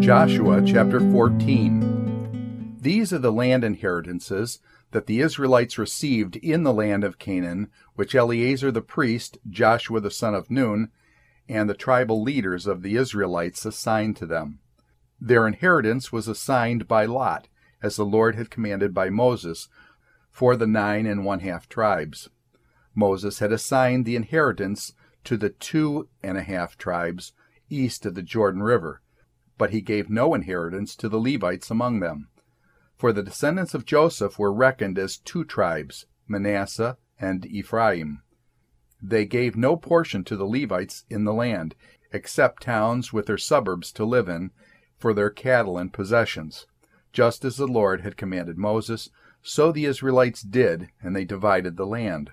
Joshua chapter 14. These are the land inheritances that the Israelites received in the land of Canaan, which Eleazar the priest, Joshua the son of Nun, and the tribal leaders of the Israelites assigned to them. Their inheritance was assigned by lot, as the Lord had commanded by Moses, for the 9 1/2 tribes. Moses had assigned the inheritance to the 2 1/2 tribes east of the Jordan River, but he gave no inheritance to the Levites among them. For the descendants of Joseph were reckoned as 2 tribes, Manasseh and Ephraim. They gave no portion to the Levites in the land, except towns with their suburbs to live in, for their cattle and possessions. Just as the Lord had commanded Moses, so the Israelites did, and they divided the land.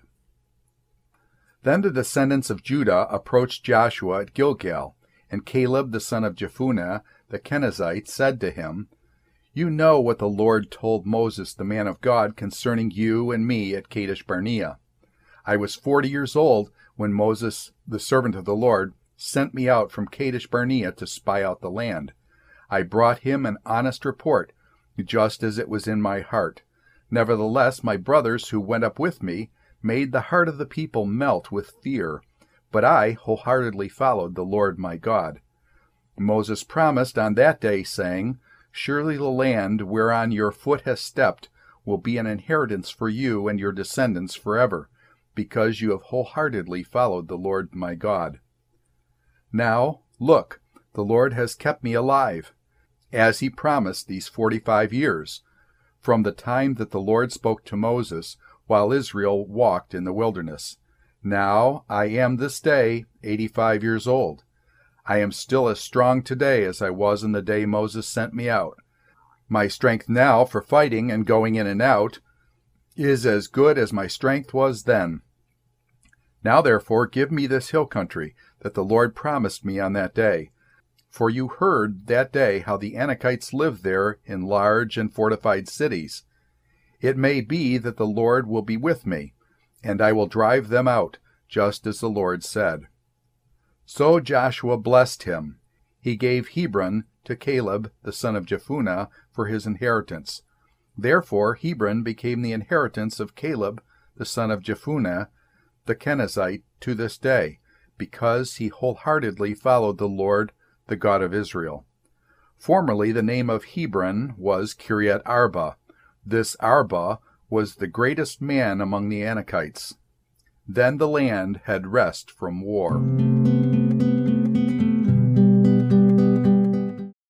Then the descendants of Judah approached Joshua at Gilgal, and Caleb the son of Jephunneh the Kenizzite said to him, "You know what the Lord told Moses the man of God concerning you and me at Kadesh Barnea. I was 40 years old when Moses, the servant of the Lord, sent me out from Kadesh Barnea to spy out the land. I brought him an honest report, just as it was in my heart. Nevertheless, my brothers who went up with me made the heart of the people melt with fear, but I wholeheartedly followed the Lord my God. Moses promised on that day, saying, Surely the land whereon your foot has stepped will be an inheritance for you and your descendants forever, because you have wholeheartedly followed the Lord my God. Now, look, the Lord has kept me alive, as he promised these 45 years, from the time that the Lord spoke to Moses while Israel walked in the wilderness. Now I am this day 85 years old. I am still as strong today as I was in the day Moses sent me out. My strength now for fighting and going in and out is as good as my strength was then. Now therefore give me this hill country that the Lord promised me on that day. For you heard that day how the Anakites lived there in large and fortified cities. It may be that the Lord will be with me, and I will drive them out, just as the Lord said." So Joshua blessed him. He gave Hebron to Caleb the son of Jephunneh for his inheritance. Therefore Hebron became the inheritance of Caleb the son of Jephunneh the Kenizzite to this day, because he wholeheartedly followed the Lord, the God of Israel. Formerly the name of Hebron was Kiriath Arba. This Arba was the greatest man among the Anakites. Then the land had rest from war.